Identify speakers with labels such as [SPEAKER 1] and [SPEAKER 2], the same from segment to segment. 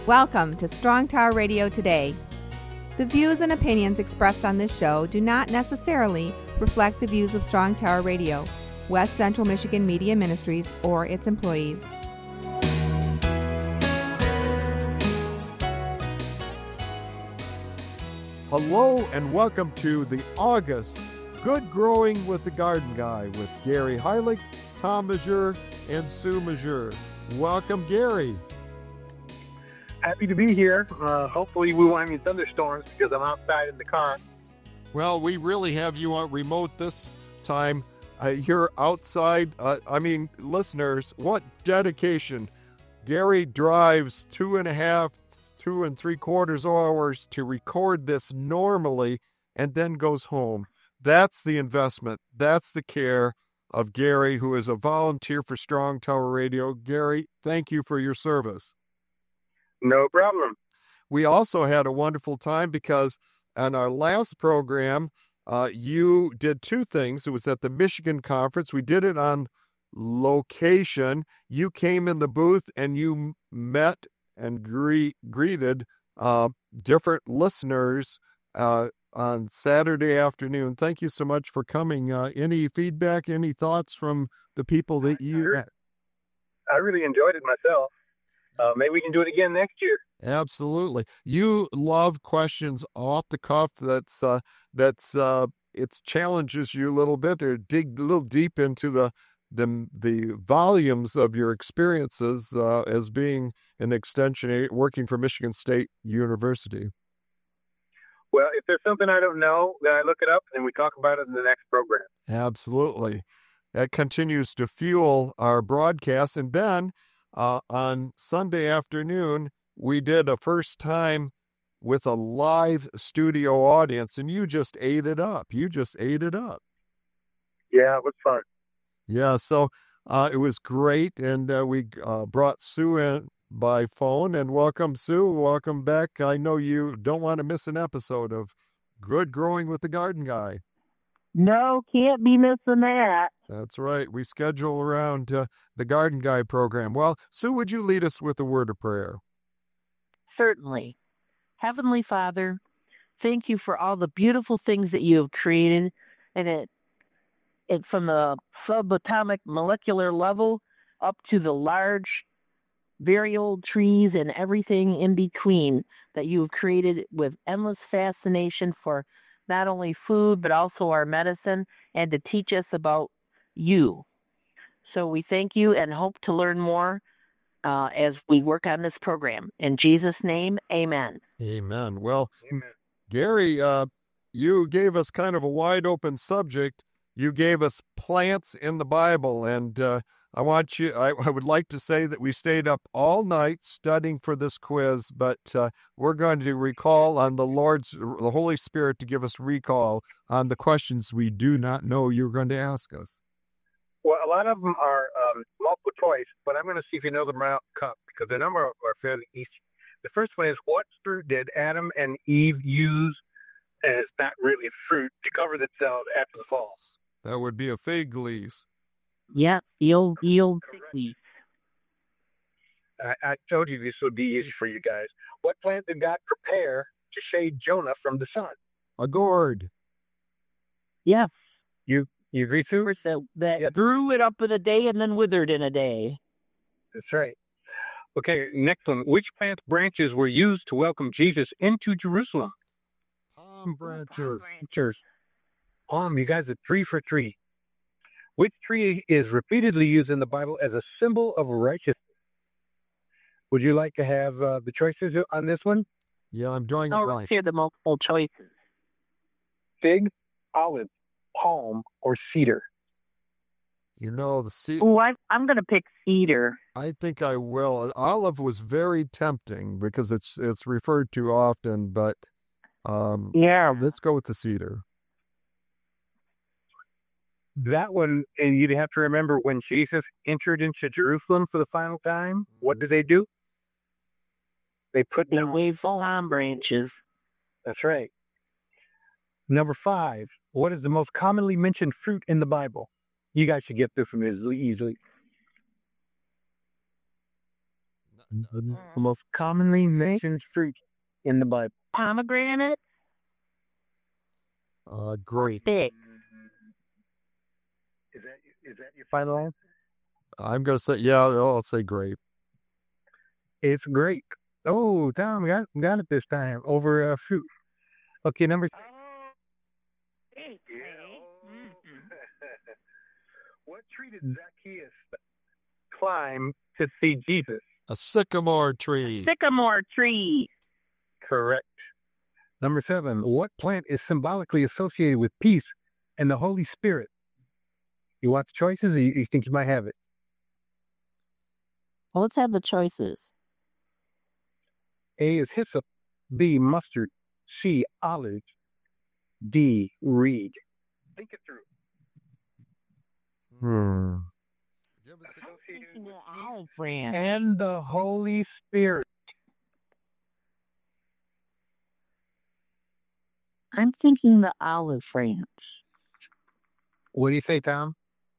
[SPEAKER 1] Welcome to Strong Tower Radio Today. The views and opinions expressed on this show do not necessarily reflect the views of Strong Tower Radio, West Central Michigan Media Ministries, or its employees.
[SPEAKER 2] Hello and welcome to the August Good Growing with the Garden Guy with Gary Heilig, Tom Majeur, and Sue Majeur. Welcome, Gary.
[SPEAKER 3] Happy to be here. Hopefully we won't have any thunderstorms because I'm outside in the car.
[SPEAKER 2] Well, we really have you on remote this time. You're outside. Listeners, what dedication. Gary drives 2.5, 2 3/4 hours to record this normally and then goes home. That's the investment. That's the care of Gary, who is a volunteer for Strong Tower Radio. Gary, thank you for your service.
[SPEAKER 3] No problem.
[SPEAKER 2] We also had a wonderful time because on our last program, you did two things. It was at the Michigan Conference. We did it on location. You came in the booth and you met and greeted different listeners on Saturday afternoon. Thank you so much for coming. Any feedback, any thoughts from the people that you met?
[SPEAKER 3] I really enjoyed it myself. Maybe we can do it again next year.
[SPEAKER 2] Absolutely. You love questions off the cuff. It challenges you a little bit, or dig a little deep into the volumes of your experiences as being an extension working for Michigan State University.
[SPEAKER 3] Well, if there's something I don't know, then I look it up and we talk about it in the next program.
[SPEAKER 2] Absolutely. That continues to fuel our broadcast. And then on Sunday afternoon, we did a first time with a live studio audience, and you just ate it up. Yeah,
[SPEAKER 3] it was fun.
[SPEAKER 2] Yeah, so it was great, and we brought Sue in by phone. And welcome, Sue. Welcome back. I know you don't want to miss an episode of Good Growing with the Garden Guy.
[SPEAKER 4] No, can't be missing that.
[SPEAKER 2] That's right. We schedule around the Garden Guy program. Well, Sue, would you lead us with a word of prayer?
[SPEAKER 4] Certainly. Heavenly Father, thank you for all the beautiful things that you have created, and it from the subatomic molecular level up to the large, very old trees and everything in between that you have created with endless fascination for not only food, but also our medicine, and to teach us about you. So we thank you and hope to learn more as we work on this program. In Jesus' name, amen.
[SPEAKER 2] Amen. Well,
[SPEAKER 3] Amen.
[SPEAKER 2] Gary, you gave us kind of a wide open subject. You gave us plants in the Bible, and I would like to say that we stayed up all night studying for this quiz, but we're going to recall on the Holy Spirit to give us recall on the questions we do not know you're going to ask us.
[SPEAKER 3] Well, a lot of them are multiple choice, but I'm going to see if you know them right off the cuff because the number are fairly easy. The first one is, what fruit did Adam and Eve use as not really fruit to cover themselves after the fall?
[SPEAKER 2] That would be a fig leaf.
[SPEAKER 4] Yeah, yield fig leaf.
[SPEAKER 3] I told you this would be easy for you guys. What plant did God prepare to shade Jonah from the sun?
[SPEAKER 2] A gourd.
[SPEAKER 4] Yeah.
[SPEAKER 3] You agree, Sue?
[SPEAKER 4] That grew it up in a day and then withered in a day.
[SPEAKER 3] That's right. Okay, next one. Which plant branches were used to welcome Jesus into Jerusalem?
[SPEAKER 2] Palm branches.
[SPEAKER 3] You guys are 3 for 3. Which tree is repeatedly used in the Bible as a symbol of righteousness? Would you like to have the choices on this one?
[SPEAKER 2] Yeah, I'm drawing a blank.
[SPEAKER 4] Let's hear the multiple choices.
[SPEAKER 3] Fig, olive, palm, or cedar?
[SPEAKER 2] You know, the cedar.
[SPEAKER 4] Oh, I'm going to pick cedar.
[SPEAKER 2] I think I will. Olive was very tempting because it's referred to often, but let's go with the cedar.
[SPEAKER 3] That one, and you'd have to remember when Jesus entered into Jerusalem for the final time, what did they do? They
[SPEAKER 4] waved palm branches.
[SPEAKER 3] That's right. Number 5, what is the most commonly mentioned fruit in the Bible? You guys should get this from easily. The most commonly mentioned fruit in the Bible.
[SPEAKER 4] Pomegranate?
[SPEAKER 2] Grape.
[SPEAKER 4] Big.
[SPEAKER 3] Is that your final answer?
[SPEAKER 2] I'm gonna say I'll say grape.
[SPEAKER 3] It's grape. Oh, Tom, got it this time over fruit. Okay, number. What tree did Zacchaeus climb to see Jesus?
[SPEAKER 2] A sycamore tree.
[SPEAKER 4] Sycamore tree.
[SPEAKER 3] Correct. Number 7. What plant is symbolically associated with peace and the Holy Spirit? You want the choices, or you think you might have it?
[SPEAKER 4] Well, let's have the choices.
[SPEAKER 3] A is hyssop, B, mustard, C, olive, D, reed. Think it through.
[SPEAKER 4] Olive branch.
[SPEAKER 3] And the Holy Spirit.
[SPEAKER 4] I'm thinking the olive branch.
[SPEAKER 3] What do you say, Tom?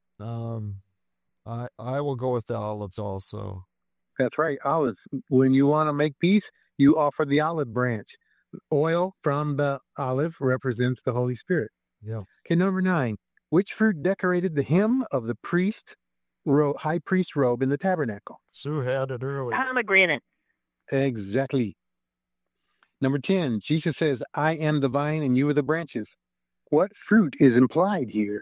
[SPEAKER 2] I will go with the olives also.
[SPEAKER 3] That's right, olives. When you want to make peace, you offer the olive branch. Oil from the olive represents the Holy Spirit.
[SPEAKER 2] Yeah.
[SPEAKER 3] Okay, number 9. Which fruit decorated the hem of the high priest robe in the tabernacle?
[SPEAKER 2] Sue had it earlier.
[SPEAKER 4] Pomegranate.
[SPEAKER 3] Exactly. Number 10. Jesus says, I am the vine and you are the branches. What fruit is implied here?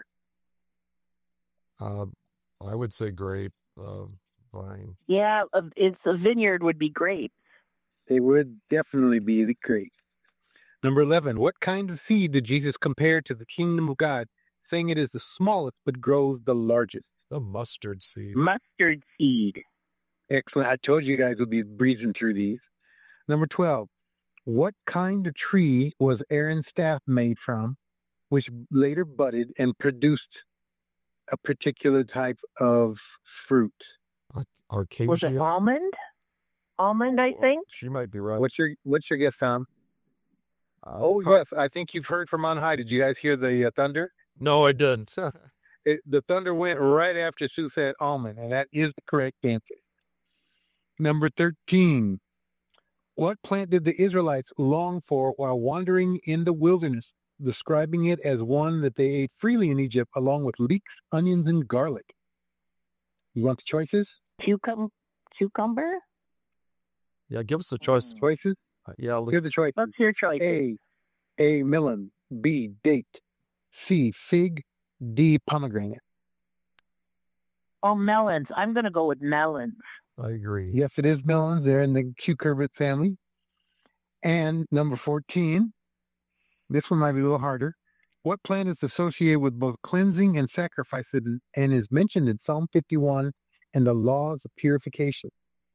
[SPEAKER 2] I would say grape. Vine.
[SPEAKER 4] Yeah, it's a vineyard would be grape.
[SPEAKER 3] It would definitely be the grape. Number 11. What kind of seed did Jesus compare to the kingdom of God, saying it is the smallest but grows the largest?
[SPEAKER 2] The mustard seed.
[SPEAKER 4] Mustard seed.
[SPEAKER 3] Excellent. I told you guys would be breezing through these. Number 12. What kind of tree was Aaron's staff made from, which later budded and produced a particular type of fruit?
[SPEAKER 2] Arcacia.
[SPEAKER 4] Was it almond? Almond, I think.
[SPEAKER 2] She might be right.
[SPEAKER 3] What's your guess, Tom? Yes, I think you've heard from on high. Did you guys hear the thunder?
[SPEAKER 2] No, I didn't.
[SPEAKER 3] The thunder went right after Sue said almond, and that is the correct answer. Number 13. What plant did the Israelites long for while wandering in the wilderness, describing it as one that they ate freely in Egypt, along with leeks, onions, and garlic? You want the choices?
[SPEAKER 4] Cucumber?
[SPEAKER 2] Yeah, give us the choice.
[SPEAKER 3] Choices?
[SPEAKER 2] Yeah,
[SPEAKER 3] Here's the choice.
[SPEAKER 4] What's your choice?
[SPEAKER 3] A, melon. B, date. C, fig. D, pomegranate.
[SPEAKER 4] Oh, melons. I'm going to go with melons.
[SPEAKER 2] I agree.
[SPEAKER 3] Yes, it is melons. They're in the cucurbit family. And number 14, this one might be a little harder. What plant is associated with both cleansing and sacrificing and is mentioned in Psalm 51 and the laws of purification?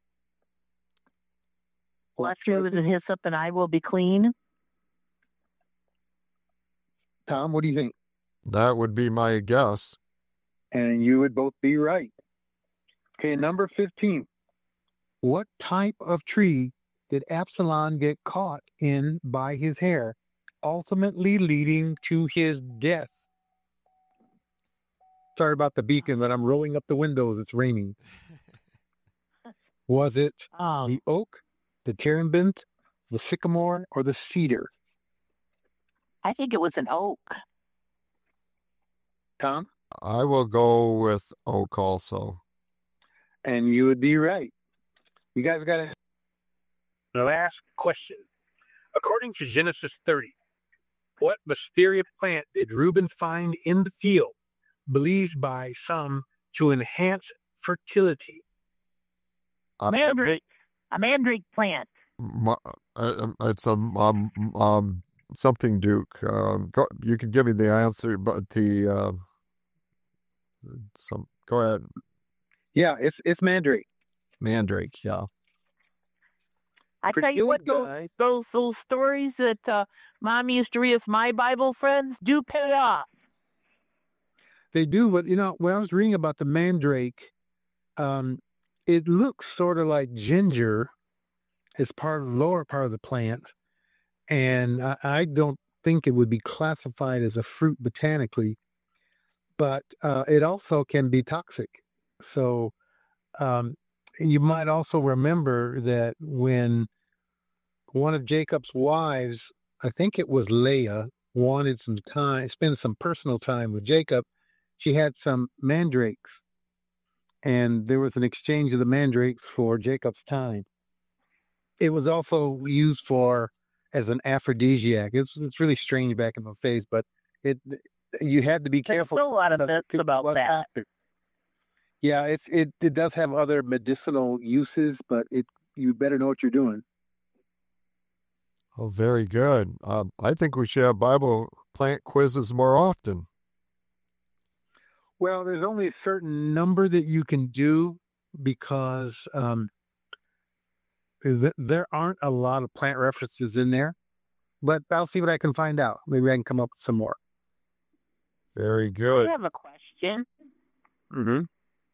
[SPEAKER 4] Wash you with the hyssop and I will be clean.
[SPEAKER 3] Tom, what do you think?
[SPEAKER 2] That would be my guess.
[SPEAKER 3] And you would both be right. Okay, number 15. What type of tree did Absalom get caught in by his hair, ultimately leading to his death? Sorry about the beacon, but I'm rolling up the windows. It's raining. Was it the oak, the terebinth, the sycamore, or the cedar?
[SPEAKER 4] I think it was an oak.
[SPEAKER 3] Tom?
[SPEAKER 2] I will go with oak also.
[SPEAKER 3] And you would be right. You guys got it. The last question. According to Genesis 30, what mysterious plant did Reuben find in the field, believed by some to enhance fertility?
[SPEAKER 4] A mandrake plant.
[SPEAKER 2] It's something Duke. You can give me the answer, but go ahead.
[SPEAKER 3] Yeah, it's mandrake.
[SPEAKER 2] Mandrake, yeah.
[SPEAKER 4] I tell you what, those stories that Mom used to read us, my Bible friends, do pay off.
[SPEAKER 3] They do, but when I was reading about the mandrake, it looks sort of like ginger as part of the lower part of the plant, and I don't think it would be classified as a fruit botanically, but it also can be toxic. So,
[SPEAKER 5] you might also remember that when one of Jacob's wives, I think it was Leah, wanted some time, spend some personal time with Jacob, she had some mandrakes, and there was an exchange of the mandrakes for Jacob's time. It was also used as an aphrodisiac. It's really strange back in those days, but you had to be careful.
[SPEAKER 4] There's still a lot of myths about that.
[SPEAKER 5] Yeah, it does have other medicinal uses, but you better know what you're doing.
[SPEAKER 2] Oh, very good. I think we should have Bible plant quizzes more often.
[SPEAKER 5] Well, there's only a certain number that you can do because there aren't a lot of plant references in there, but I'll see what I can find out. Maybe I can come up with some more.
[SPEAKER 2] Very good.
[SPEAKER 4] I have a question.
[SPEAKER 5] Mm-hmm.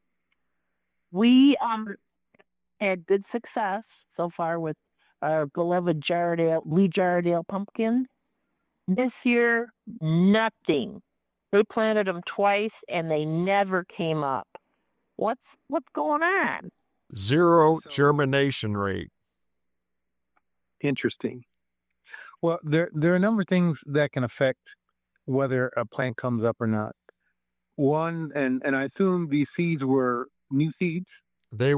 [SPEAKER 4] We had good success so far with our beloved Lee Jardale pumpkin. This year, nothing. We planted them twice and they never came up. What's going on?
[SPEAKER 2] Zero germination rate.
[SPEAKER 5] Interesting. Well, there are a number of things that can affect whether a plant comes up or not. One, and I assume these seeds were new seeds.
[SPEAKER 2] They're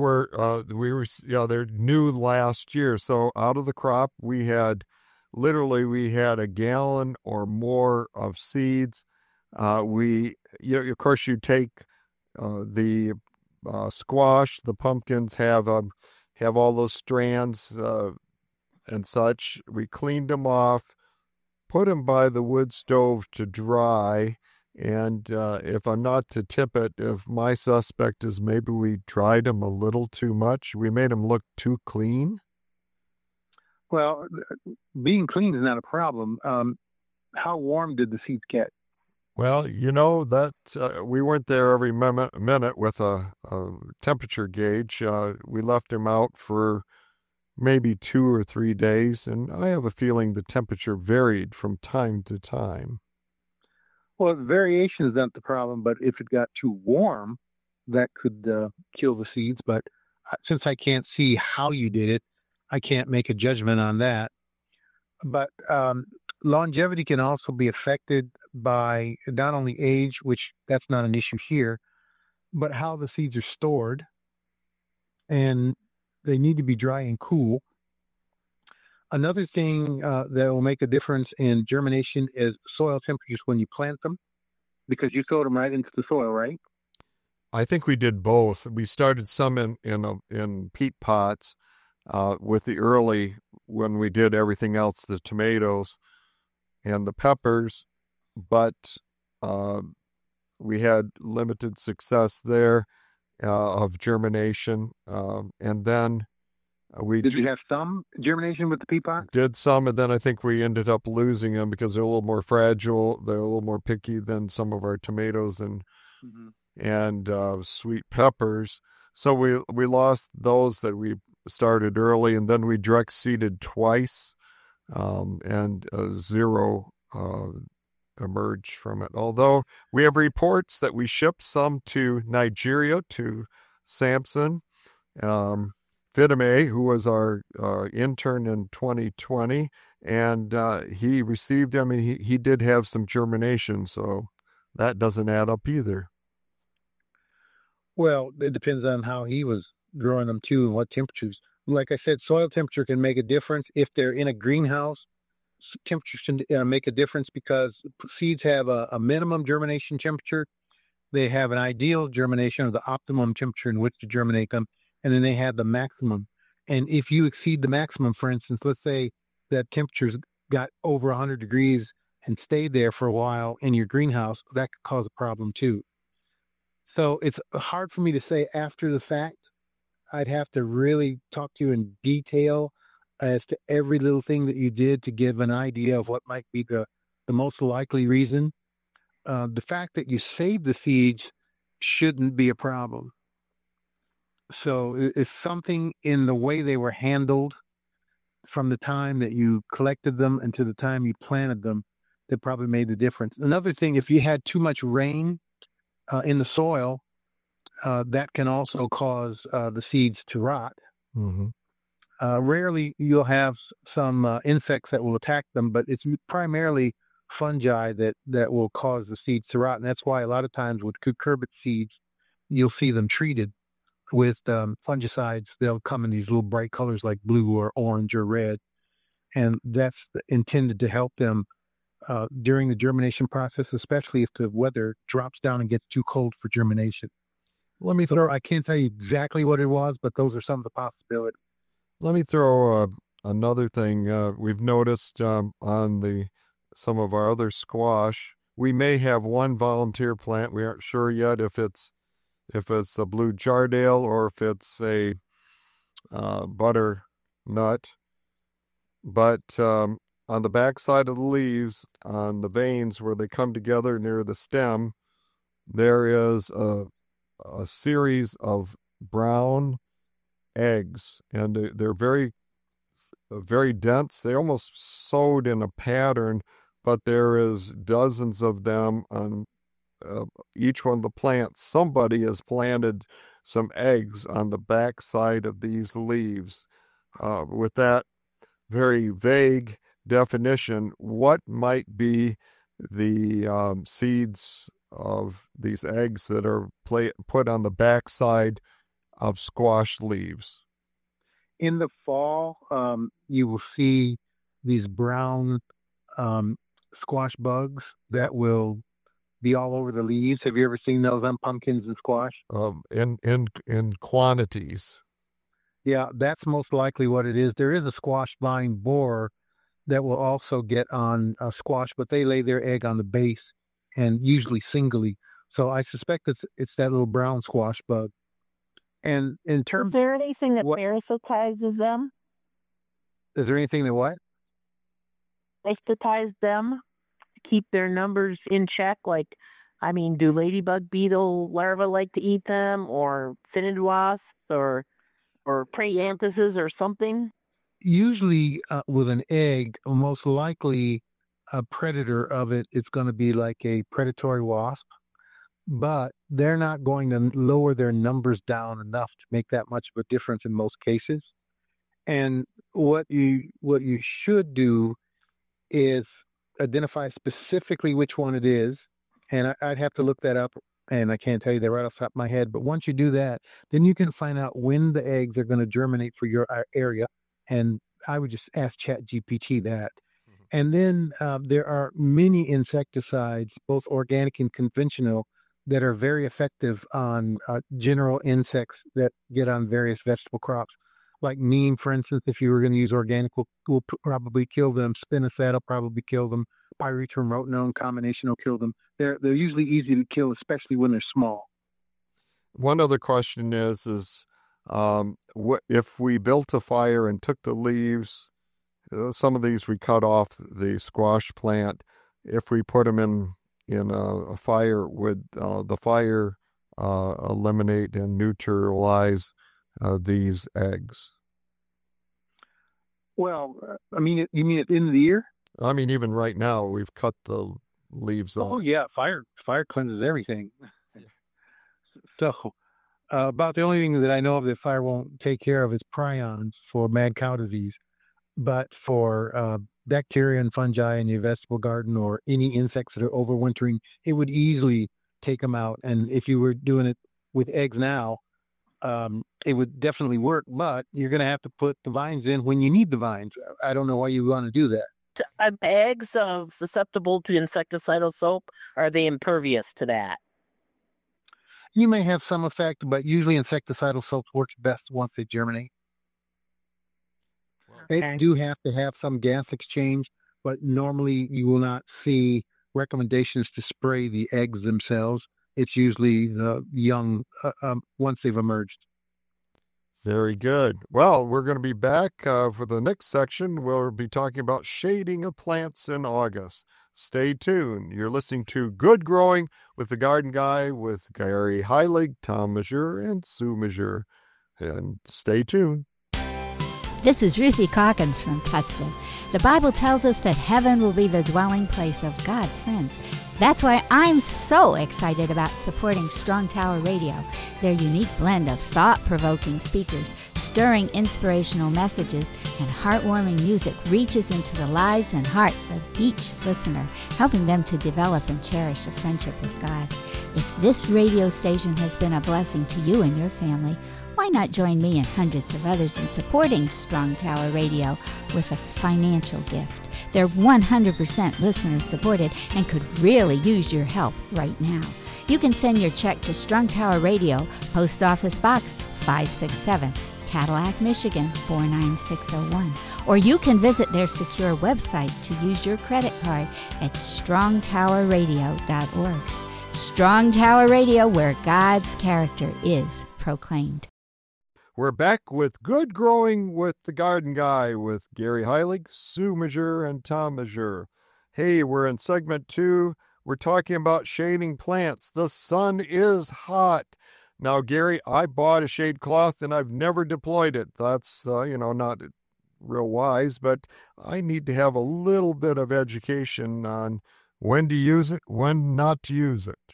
[SPEAKER 2] new last year. So out of the crop, we had a gallon or more of seeds. Of course, you take the squash. The pumpkins have all those strands and such. We cleaned them off, put them by the wood stove to dry. And if I'm not to tip it, if my suspect is maybe we dried them a little too much, we made them look too clean.
[SPEAKER 5] Well, being clean is not a problem. How warm did the seeds get?
[SPEAKER 2] Well, that we weren't there every minute with a temperature gauge. We left them out for maybe 2 or 3 days, and I have a feeling the temperature varied from time to time.
[SPEAKER 5] Well, variation is not the problem, but if it got too warm, that could kill the seeds. But since I can't see how you did it, I can't make a judgment on that. But longevity can also be affected by not only age, which that's not an issue here, but how the seeds are stored. And they need to be dry and cool. Another thing that will make a difference in germination is soil temperatures when you plant them, because you throw them right into the soil, right?
[SPEAKER 2] I think we did both. We started some in peat pots with the early, when we did everything else, the tomatoes and the peppers, but we had limited success there of germination. And then
[SPEAKER 5] Did you have some germination with the peat pot?
[SPEAKER 2] Did some, and then I think we ended up losing them because they're a little more fragile. They're a little more picky than some of our tomatoes and sweet peppers. So we lost those that we started early, and then we direct seeded twice, and zero emerged from it. Although we have reports that we shipped some to Nigeria, to Samson Fidame, who was our intern in 2020, and he received them, and he did have some germination, so that doesn't add up either.
[SPEAKER 5] Well, it depends on how he was growing them too and what temperatures. Like I said, soil temperature can make a difference. If they're in a greenhouse, temperatures can make a difference because seeds have a minimum germination temperature. They have an ideal germination, or the optimum temperature in which to germinate them, and then they have the maximum. And if you exceed the maximum, for instance, let's say that temperatures got over 100 degrees and stayed there for a while in your greenhouse, that could cause a problem too. So it's hard for me to say after the fact. I'd have to really talk to you in detail as to every little thing that you did to give an idea of what might be the most likely reason. The fact that you saved the seeds shouldn't be a problem. So it's something in the way they were handled from the time that you collected them and to the time you planted them that probably made the difference. Another thing, if you had too much rain in the soil, that can also cause the seeds to rot.
[SPEAKER 2] Mm-hmm.
[SPEAKER 5] Rarely you'll have some insects that will attack them, but it's primarily fungi that will cause the seeds to rot. And that's why a lot of times with cucurbit seeds, you'll see them treated with fungicides. They'll come in these little bright colors like blue or orange or red. And that's intended to help them during the germination process, especially if the weather drops down and gets too cold for germination. I can't tell you exactly what it was, but those are some of the possibilities.
[SPEAKER 2] Let me throw another thing. We've noticed on some of our other squash, we may have one volunteer plant. We aren't sure yet if it's a blue jardale or if it's a butternut. But on the back side of the leaves, on the veins where they come together near the stem, there is a series of brown eggs, and they're very, very dense. They almost sewed in a pattern, but there is dozens of them on each one of the plants. Somebody has planted some eggs on the back side of these leaves. With that very vague definition, what might be the seeds of these eggs that are put on the backside of squash leaves?
[SPEAKER 5] In the fall, you will see these brown squash bugs that will be all over the leaves. Have you ever seen those on pumpkins and squash?
[SPEAKER 2] In quantities.
[SPEAKER 5] Yeah, that's most likely what it is. There is a squash vine borer that will also get on squash, but they lay their egg on the base and usually singly. So I suspect it's that little brown squash bug. And in terms,
[SPEAKER 4] is there anything that parasitizes them?
[SPEAKER 5] Is there anything that what?
[SPEAKER 4] Parasitize them to keep their numbers in check? Like, I mean, do ladybug beetle larvae like to eat them, or finid wasps, or prey mantises or something?
[SPEAKER 5] Usually with an egg, most likely a predator of it is going to be like a predatory wasp, but they're not going to lower their numbers down enough to make that much of a difference in most cases. And what you should do is identify specifically which one it is, and I'd have to look that up, and I can't tell you that right off the top of my head, but once you do that, then you can find out when the eggs are going to germinate for your area, and I would just ask ChatGPT that. Mm-hmm. And then there are many insecticides, both organic and conventional, that are very effective on general insects that get on various vegetable crops. Like neem, for instance, if you were going to use organic, will probably kill them. Spinosad will probably kill them. Pyrethrum rotenone combination will kill them. They're usually easy to kill, especially when they're small.
[SPEAKER 2] One other question is what if we built a fire and took the leaves? Some of these we cut off the squash plant. If we put them in a fire, would the fire eliminate and neutralize these eggs?
[SPEAKER 5] Well, I mean, you mean at the end of the year?
[SPEAKER 2] I mean, even right now, we've cut the leaves off.
[SPEAKER 5] Oh, yeah, fire cleanses everything. Yeah. So, about the only thing that I know of that fire won't take care of is prions for mad cow disease. But for bacteria and fungi in your vegetable garden or any insects that are overwintering, it would easily take them out. And if you were doing it with eggs now, it would definitely work, but you're going to have to put the vines in when you need the vines. I don't know why you want to do that.
[SPEAKER 4] Are eggs susceptible to insecticidal soap? Are they impervious to that?
[SPEAKER 5] You may have some effect, but usually insecticidal soap works best once they germinate. Okay. They do have to have some gas exchange, but normally you will not see recommendations to spray the eggs themselves. It's usually the young once they've emerged.
[SPEAKER 2] Very good. Well, we're going to be back for the next section. We'll be talking about shading of plants in August. Stay tuned. You're listening to Good Growing with the Garden Guy with Gary Heilig, Tom Majeur, and Sue Majeur. And stay tuned.
[SPEAKER 6] This is Ruthie Calkins from Tustin. The Bible tells us that heaven will be the dwelling place of God's friends. That's why I'm so excited about supporting Strong Tower Radio. Their unique blend of thought-provoking speakers, stirring inspirational messages, and heartwarming music reaches into the lives and hearts of each listener, helping them to develop and cherish a friendship with God. If this radio station has been a blessing to you and your family, why not join me and hundreds of others in supporting Strong Tower Radio with a financial gift? They're 100% listener-supported and could really use your help right now. You can send your check to Strong Tower Radio, Post Office Box 567, Cadillac, Michigan 49601. Or you can visit their secure website to use your credit card at strongtowerradio.org. Strong Tower Radio, where God's character is proclaimed.
[SPEAKER 2] We're back with Good Growing with the Garden Guy with Gary Heilig, Sue Majeur, and Tom Majeur. Hey, we're in segment 2. We're talking about shading plants. The sun is hot. Now, Gary, I bought a shade cloth and I've never deployed it. That's, not real wise, but I need to have a little bit of education on when to use it, when not to use it.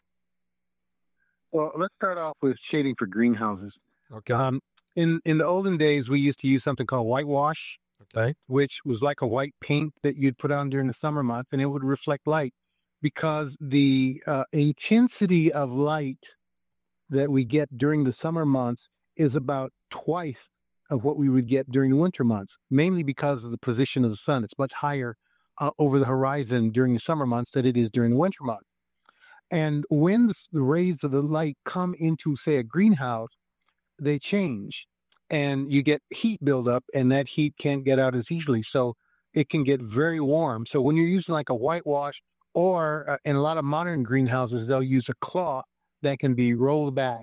[SPEAKER 5] Well, let's start off with shading for greenhouses.
[SPEAKER 2] Okay.
[SPEAKER 5] In the olden days, we used to use something called whitewash,
[SPEAKER 2] Okay.
[SPEAKER 5] which was like a white paint that you'd put on during the summer months, and it would reflect light because the intensity of light that we get during the summer months is about twice of what we would get during the winter months, mainly because of the position of the sun. It's much higher over the horizon during the summer months than it is during the winter months. And when the rays of the light come into, say, a greenhouse, they change and you get heat buildup, and that heat can't get out as easily. So it can get very warm. So when you're using like a whitewash, or in a lot of modern greenhouses, they'll use a cloth that can be rolled back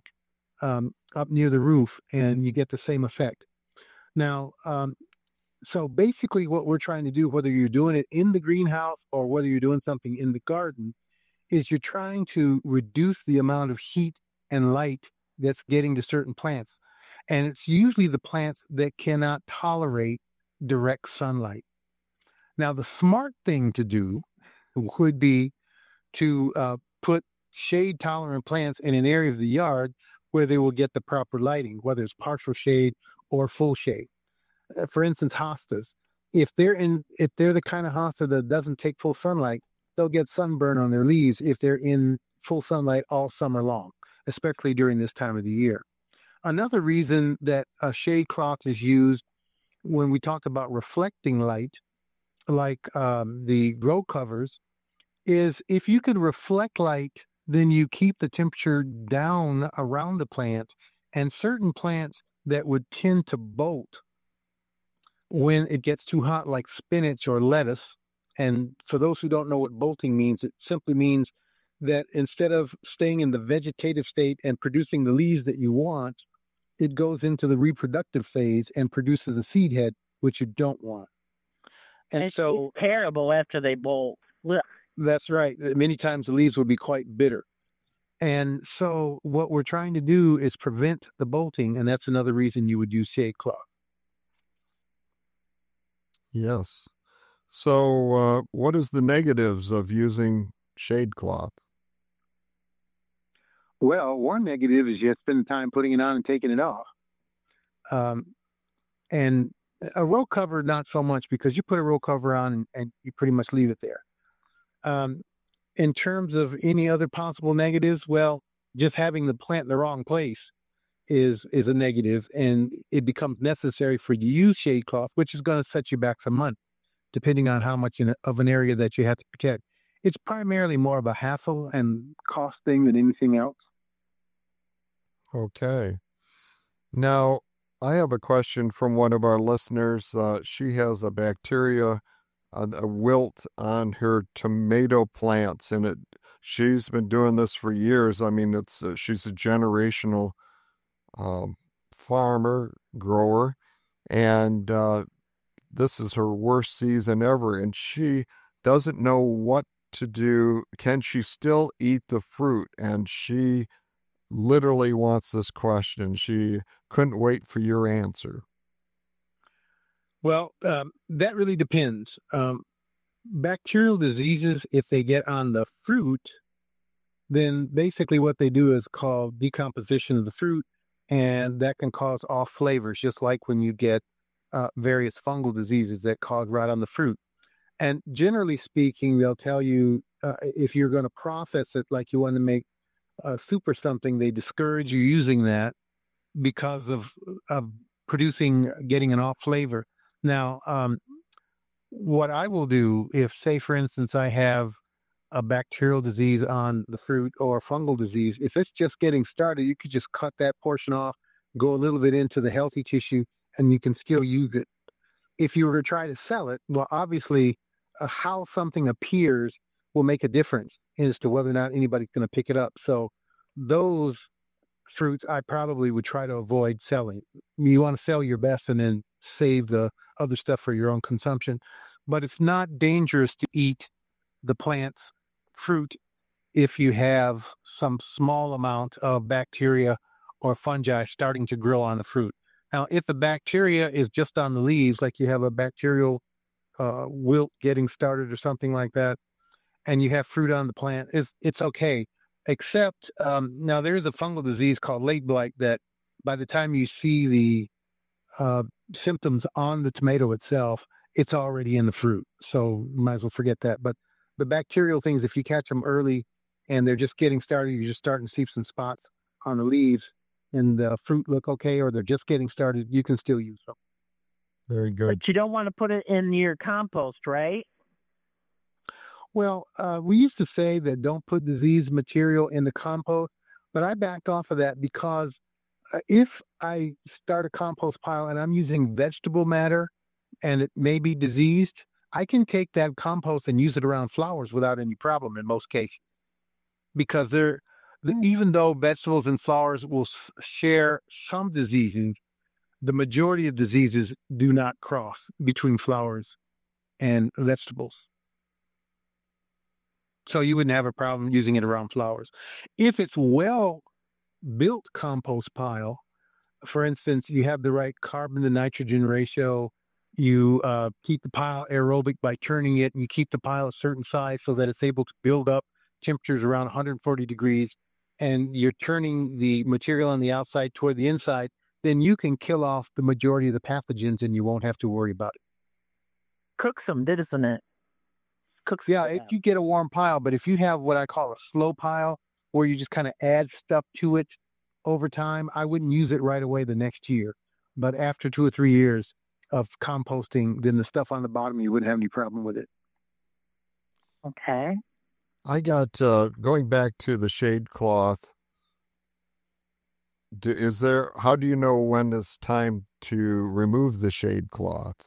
[SPEAKER 5] up near the roof, and you get the same effect. Now, so basically what we're trying to do, whether you're doing it in the greenhouse or whether you're doing something in the garden, is you're trying to reduce the amount of heat and light that's getting to certain plants. And it's usually the plants that cannot tolerate direct sunlight. Now, the smart thing to do would be to put shade-tolerant plants in an area of the yard where they will get the proper lighting, whether it's partial shade or full shade. For instance, hostas. If they're the kind of hosta that doesn't take full sunlight, they'll get sunburn on their leaves if they're in full sunlight all summer long, especially during this time of the year. Another reason that a shade cloth is used when we talk about reflecting light, like the grow covers, is if you could reflect light, then you keep the temperature down around the plant, and certain plants that would tend to bolt when it gets too hot, like spinach or lettuce. And for those who don't know what bolting means, it simply means that instead of staying in the vegetative state and producing the leaves that you want, it goes into the reproductive phase and produces a seed head, which you don't want.
[SPEAKER 4] And it's so terrible after they bolt.
[SPEAKER 5] That's right. Many times the leaves will be quite bitter. And so what we're trying to do is prevent the bolting, and that's another reason you would use shade cloth.
[SPEAKER 2] Yes. So what is the negatives of using shade cloth?
[SPEAKER 5] Well, one negative is you have to spend time putting it on and taking it off. And a row cover, not so much, because you put a row cover on and you pretty much leave it there. In terms of any other possible negatives, well, just having the plant in the wrong place is a negative, and it becomes necessary for you to use shade cloth, which is going to set you back some money, depending on how much of an area that you have to protect. It's primarily more of a hassle and cost thing than anything else.
[SPEAKER 2] Okay. Now, I have a question from one of our listeners. She has a bacteria, a wilt on her tomato plants, and she's been doing this for years. I mean, she's a generational farmer, grower, and this is her worst season ever, and she doesn't know what to do. Can she still eat the fruit? And she literally wants this question. She couldn't wait for your answer.
[SPEAKER 5] Well, that really depends. Bacterial diseases, if they get on the fruit, then basically what they do is called decomposition of the fruit, and that can cause off flavors, just like when you get various fungal diseases that cause rot on the fruit. And generally speaking, they'll tell you if you're going to process it like you want to make soup or something, they discourage you using that because of getting an off flavor. Now, what I will do if, say, for instance, I have a bacterial disease on the fruit or a fungal disease, if it's just getting started, you could just cut that portion off, go a little bit into the healthy tissue, and you can still use it. If you were to try to sell it, well, obviously, how something appears will make a difference as to whether or not anybody's going to pick it up. So those fruits I probably would try to avoid selling. You want to sell your best and then save the other stuff for your own consumption. But it's not dangerous to eat the plant's fruit if you have some small amount of bacteria or fungi starting to grow on the fruit. Now, if the bacteria is just on the leaves, like you have a bacterial wilt getting started or something like that, and you have fruit on the plant, it's okay. Except now there's a fungal disease called late blight that by the time you see the symptoms on the tomato itself, it's already in the fruit. So you might as well forget that. But the bacterial things, if you catch them early and they're just getting started, you're just starting to see some spots on the leaves and the fruit look okay, or they're just getting started, you can still use them.
[SPEAKER 2] Very good.
[SPEAKER 4] But you don't want to put it in your compost, right?
[SPEAKER 5] Well, we used to say that don't put diseased material in the compost, but I backed off of that because if I start a compost pile and I'm using vegetable matter and it may be diseased, I can take that compost and use it around flowers without any problem in most cases. Because even though vegetables and flowers will share some diseases, the majority of diseases do not cross between flowers and vegetables. So you wouldn't have a problem using it around flowers. If it's well-built compost pile, for instance, you have the right carbon to nitrogen ratio, you keep the pile aerobic by turning it, and you keep the pile a certain size so that it's able to build up temperatures around 140 degrees, and you're turning the material on the outside toward the inside, then you can kill off the majority of the pathogens and you won't have to worry about it.
[SPEAKER 4] Cooks them, doesn't it? Cooks.
[SPEAKER 5] Yeah, if you get a warm pile, but if you have what I call a slow pile, where you just kind of add stuff to it over time, I wouldn't use it right away the next year. But after 2 or 3 years of composting, then the stuff on the bottom, you wouldn't have any problem with it.
[SPEAKER 4] Okay.
[SPEAKER 2] I got, going back to the shade cloth, how do you know when it's time to remove the shade cloth?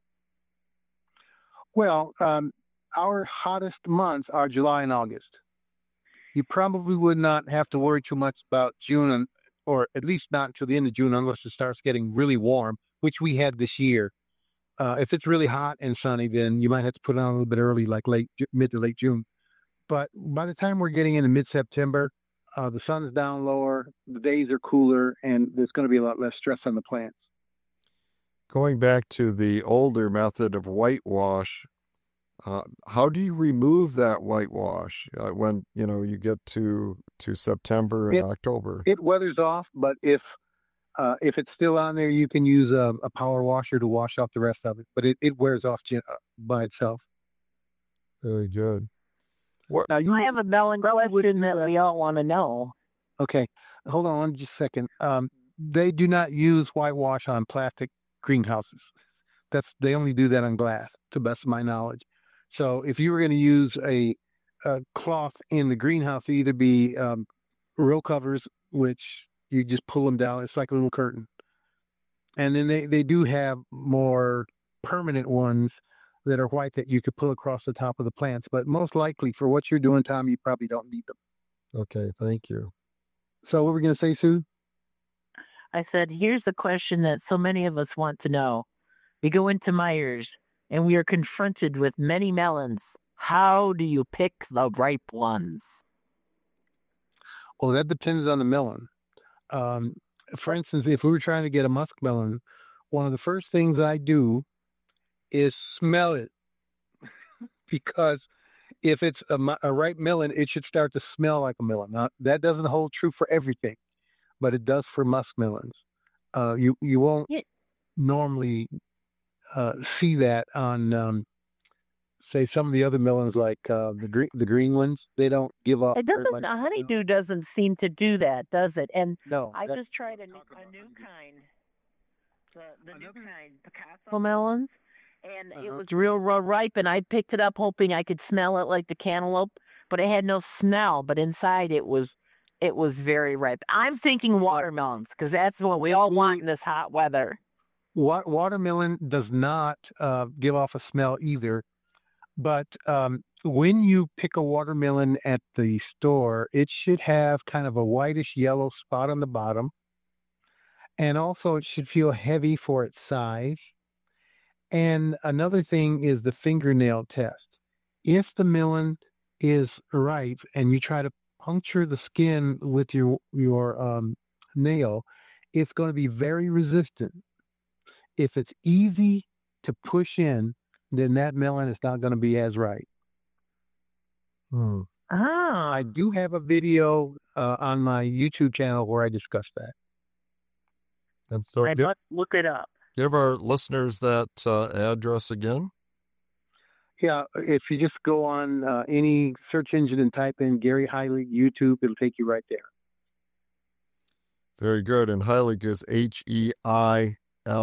[SPEAKER 5] Well, our hottest months are July and August. You probably would not have to worry too much about June, or at least not until the end of June, unless it starts getting really warm, which we had this year. If it's really hot and sunny, then you might have to put it on a little bit early, like mid to late June. But by the time we're getting into mid-September, the sun's down lower, the days are cooler, and there's going to be a lot less stress on the plants.
[SPEAKER 2] Going back to the older method of whitewash, how do you remove that whitewash when you get to September and October?
[SPEAKER 5] It weathers off, but if it's still on there, you can use a power washer to wash off the rest of it. But it wears off by itself.
[SPEAKER 2] Very good.
[SPEAKER 4] Now I have a melon question that we all want to know.
[SPEAKER 5] Okay, hold on just a second. They do not use whitewash on plastic greenhouses. They only do that on glass, to the best of my knowledge. So if you were going to use a cloth in the greenhouse, it'd either be row covers, which you just pull them down. It's like a little curtain. And then they do have more permanent ones that are white that you could pull across the top of the plants. But most likely for what you're doing, Tom, you probably don't need them.
[SPEAKER 2] Okay, thank you.
[SPEAKER 5] So what were we going to say, Sue?
[SPEAKER 4] I said, here's the question that so many of us want to know. We go into Meijer's and we are confronted with many melons. How do you pick the ripe ones?
[SPEAKER 5] Well, that depends on the melon. For instance, if we were trying to get a muskmelon, one of the first things I do is smell it. Because if it's a ripe melon, it should start to smell like a melon. Now, that doesn't hold true for everything, but it does for muskmelons. You won't normally see that on say some of the other melons, like the green ones. They don't give off.
[SPEAKER 4] It doesn't. The honeydew doesn't seem to do that, does it? And
[SPEAKER 5] no,
[SPEAKER 4] I just tried a new kind, the new kind, Picasso melons, and it was real ripe. And I picked it up hoping I could smell it like the cantaloupe, but it had no smell. But inside it was very ripe. I'm thinking watermelons because that's what we all want in this hot weather.
[SPEAKER 5] Watermelon does not give off a smell either. But when you pick a watermelon at the store, it should have kind of a whitish yellow spot on the bottom. And also it should feel heavy for its size. And another thing is the fingernail test. If the melon is ripe and you try to puncture the skin with your nail, it's going to be very resistant. If it's easy to push in, then that melon is not going to be as ripe. I do have a video on my YouTube channel where I discuss that.
[SPEAKER 2] And so,
[SPEAKER 4] Look it up.
[SPEAKER 2] Give our listeners that address again.
[SPEAKER 5] Yeah, if you just go on any search engine and type in Gary Heilig YouTube, it'll take you right there.
[SPEAKER 2] Very good. And Heilig is Heilig.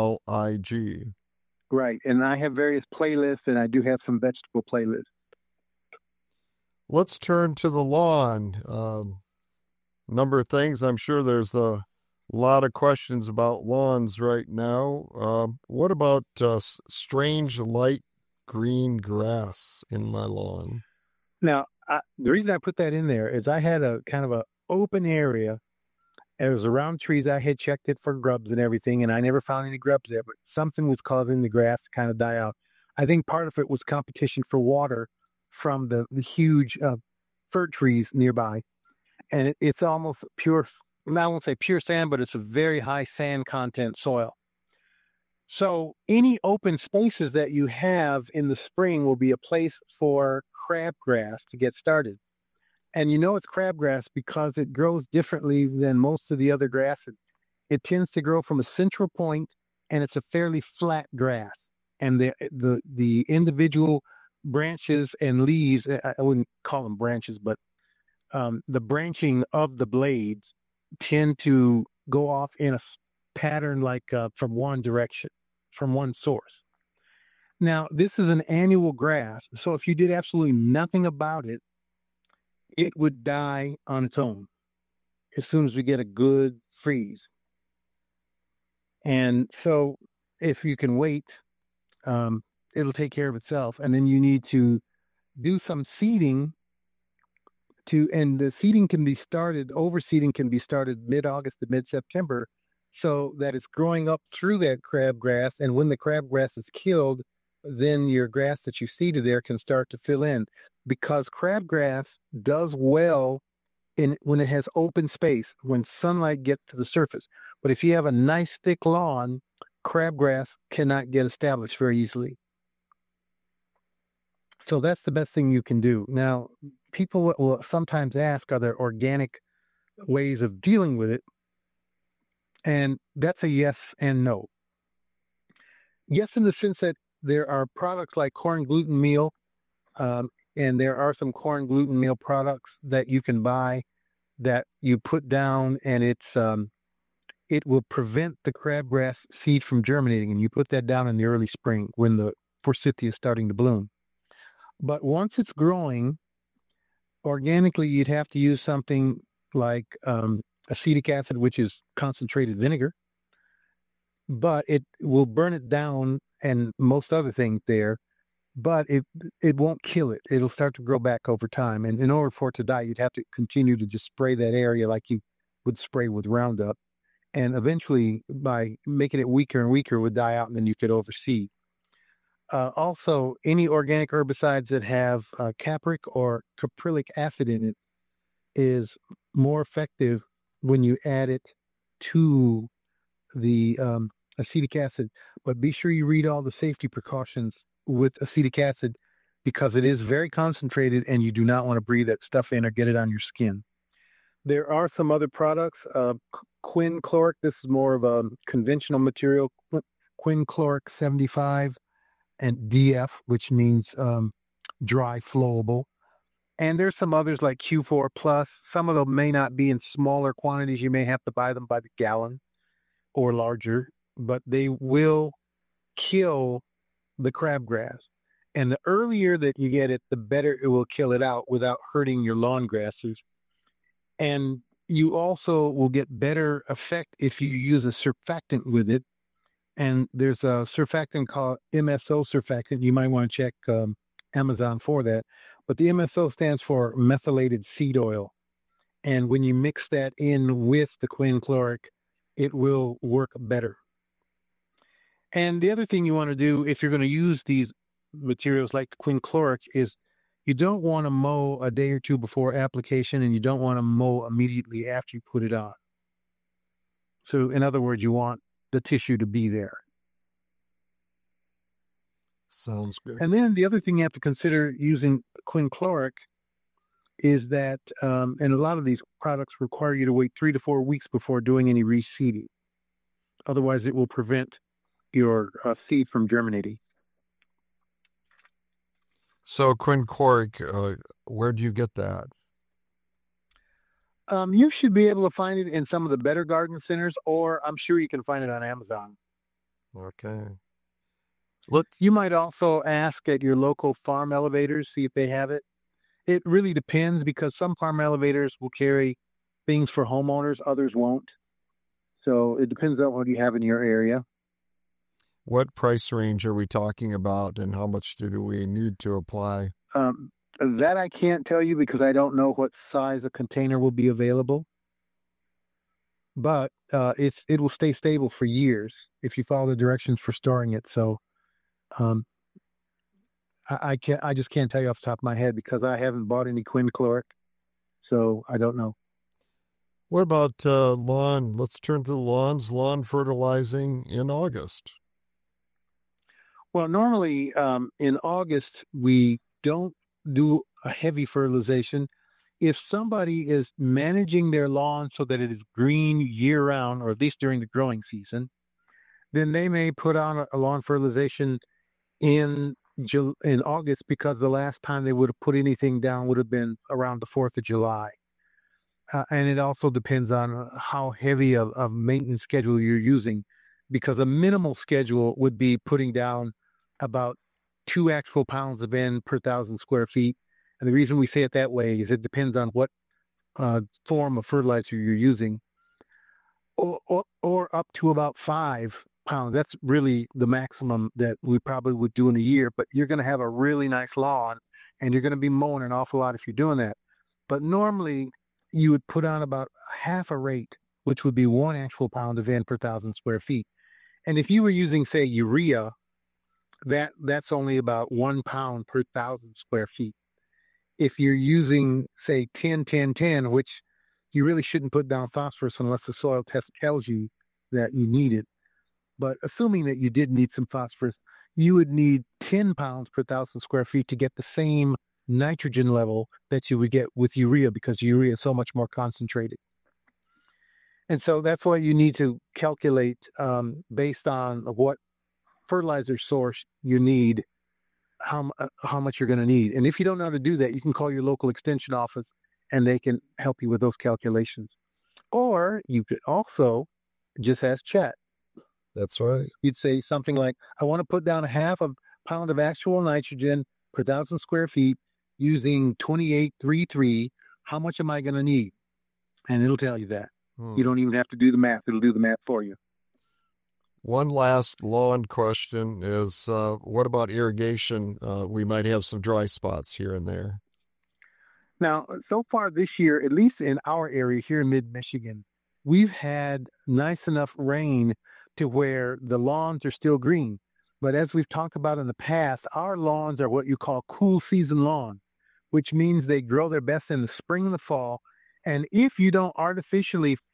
[SPEAKER 5] Right. And I have various playlists, and I do have some vegetable playlists.
[SPEAKER 2] Let's turn to the lawn. Number of things. I'm sure there's a lot of questions about lawns right now. What about strange light green grass in my lawn?
[SPEAKER 5] Now, the reason I put that in there is I had a kind of an open area. It was around trees. I had checked it for grubs and everything, and I never found any grubs there, but something was causing the grass to kind of die out. I think part of it was competition for water from the huge fir trees nearby. And it's almost pure, I won't say pure sand, but it's a very high sand content soil. So any open spaces that you have in the spring will be a place for crabgrass to get started. And you know it's crabgrass because it grows differently than most of the other grasses. It tends to grow from a central point, and it's a fairly flat grass. And the individual branches and leaves, I wouldn't call them branches, but the branching of the blades tend to go off in a pattern like from one direction, from one source. Now, this is an annual grass, so if you did absolutely nothing about it, it would die on its own as soon as we get a good freeze. And so if you can wait, it'll take care of itself. And then you need to do some seeding and the seeding can be started, overseeding can be started mid-August to mid-September so that it's growing up through that crabgrass. And when the crabgrass is killed, then your grass that you seeded there can start to fill in. Because crabgrass does well when it has open space, when sunlight gets to the surface. But if you have a nice thick lawn, crabgrass cannot get established very easily. So that's the best thing you can do. Now, people will sometimes ask, are there organic ways of dealing with it? And that's a yes and no. Yes, in the sense that there are products like corn gluten meal, and there are some corn gluten meal products that you can buy that you put down, and it will prevent the crabgrass seed from germinating. And you put that down in the early spring when the forsythia is starting to bloom. But once it's growing, organically, you'd have to use something like acetic acid, which is concentrated vinegar, but it will burn it down and most other things there. But it won't kill it. It'll start to grow back over time. And in order for it to die, you'd have to continue to just spray that area like you would spray with Roundup. And eventually, by making it weaker and weaker, it would die out, and then you could overseed. Also, any organic herbicides that have capric or caprylic acid in it is more effective when you add it to the acetic acid. But be sure you read all the safety precautions with acetic acid because it is very concentrated and you do not want to breathe that stuff in or get it on your skin. There are some other products. Quincloric, this is more of a conventional material. Quincloric 75 and DF, which means dry flowable. And there's some others like Q4 Plus. Some of them may not be in smaller quantities. You may have to buy them by the gallon or larger, but they will kill the crabgrass. And the earlier that you get it, the better it will kill it out without hurting your lawn grasses. And you also will get better effect if you use a surfactant with it. And there's a surfactant called MSO surfactant. You might want to check Amazon for that. But the MSO stands for methylated seed oil. And when you mix that in with the quincloric, it will work better. And the other thing you want to do if you're going to use these materials like the quincloric is you don't want to mow a day or two before application, and you don't want to mow immediately after you put it on. So in other words, you want the tissue to be there.
[SPEAKER 2] Sounds good.
[SPEAKER 5] And then the other thing you have to consider using quincloric is that, and a lot of these products require you to wait 3 to 4 weeks before doing any reseeding. Otherwise, it will prevent your seed from germinating.
[SPEAKER 2] So quincloric, where do you get that?
[SPEAKER 5] You should be able to find it in some of the better garden centers, or I'm sure you can find it on Amazon.
[SPEAKER 2] Okay.
[SPEAKER 5] You might also ask at your local farm elevators, see if they have it. It really depends because some farm elevators will carry things for homeowners, others won't. So it depends on what you have in your area.
[SPEAKER 2] What price range are we talking about, and how much do we need to apply?
[SPEAKER 5] That I can't tell you because I don't know what size a container will be available. But it will stay stable for years if you follow the directions for storing it. So I just can't tell you off the top of my head because I haven't bought any quincloric, so I don't know.
[SPEAKER 2] What about lawn? Let's turn to the lawns. Lawn fertilizing in August.
[SPEAKER 5] Well, normally in August, we don't do a heavy fertilization. If somebody is managing their lawn so that it is green year-round, or at least during the growing season, then they may put on a lawn fertilization in August because the last time they would have put anything down would have been around the 4th of July. And it also depends on how heavy of maintenance schedule you're using, because a minimal schedule would be putting down about 2 actual pounds of N per 1,000 square feet. And the reason we say it that way is it depends on what form of fertilizer you're using, or up to about 5 pounds. That's really the maximum that we probably would do in a year, but you're going to have a really nice lawn and you're going to be mowing an awful lot if you're doing that. But normally you would put on about half a rate, which would be 1 actual pound of N per 1,000 square feet. And if you were using, say, urea, that's only about 1 pound per 1,000 square feet. If you're using, say, 10-10-10, which you really shouldn't put down phosphorus unless the soil test tells you that you need it. But assuming that you did need some phosphorus, you would need 10 pounds per 1,000 square feet to get the same nitrogen level that you would get with urea, because urea is so much more concentrated. And so that's why you need to calculate based on what fertilizer source you need, how much you're going to need. And if you don't know how to do that, you can call your local extension office and they can help you with those calculations. Or you could also just ask Chat.
[SPEAKER 2] That's right.
[SPEAKER 5] You'd say something like, I want to put down a half a pound of actual nitrogen per 1,000 square feet using 2833. How much am I going to need? And it'll tell you that. You don't even have to do the math. It'll do the math for you.
[SPEAKER 2] One last lawn question is, what about irrigation? We might have some dry spots here and there.
[SPEAKER 5] Now, so far this year, at least in our area here in mid-Michigan, we've had nice enough rain to where the lawns are still green. But as we've talked about in the past, our lawns are what you call cool season lawn, which means they grow their best in the spring and the fall. And if you don't artificially